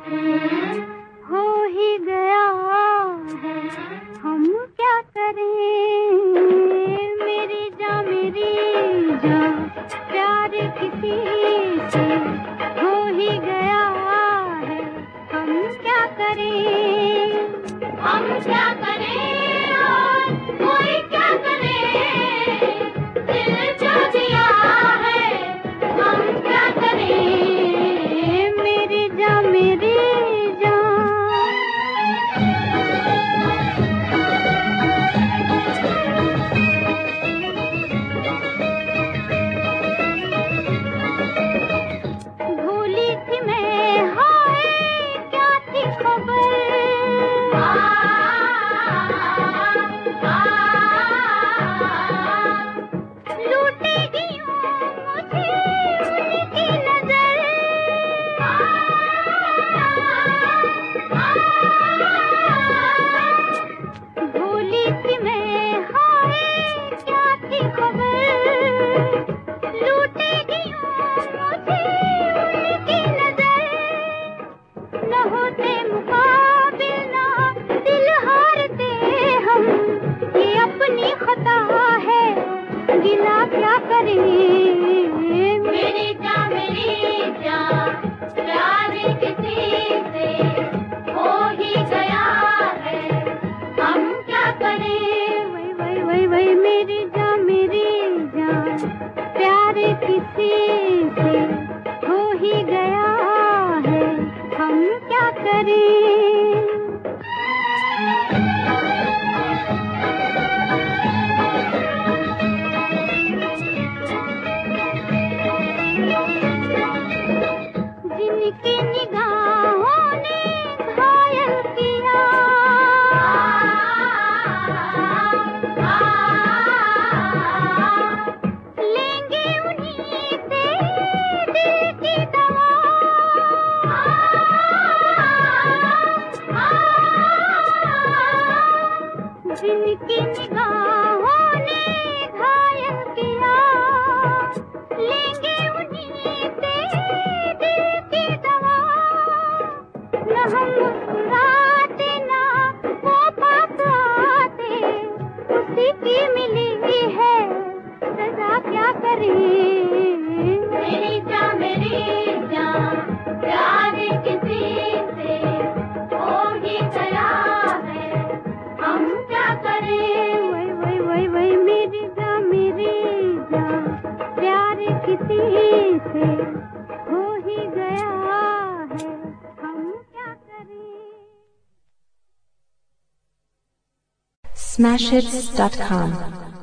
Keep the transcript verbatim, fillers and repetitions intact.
हो ही गया है, हम क्या करें, मेरी जान मेरी जान प्यार किसी से हो ही गया है, हम क्या करें, हम क्या करें और कोई क्या करे, दिल जो दिया है हम क्या करें, मेरी जान मेरी क्या करें, मेरी जान मेरी जान प्यार किसी से हो ही गया है, हम क्या करें, वही वही वही वही मेरी जान मेरी जान प्यार किसी से हो ही गया है, हम क्या करें। जिनकी निगाहों ने घायल किया, लेंगे उन्हीं से दिल की दवा, जिनकी निगाहों ने घायल किया, लेंगे उन्हीं से न हम मुस्कुराते ना वो पास आते, उसी की मिली है सजा क्या करें, मेरी जान मेरी जान प्यार किसी से हो ही गया है, हम क्या करें, वही वही वही वही मेरी जान मेरी जान प्यार किसी से हो ही गया है, Smashhits dot com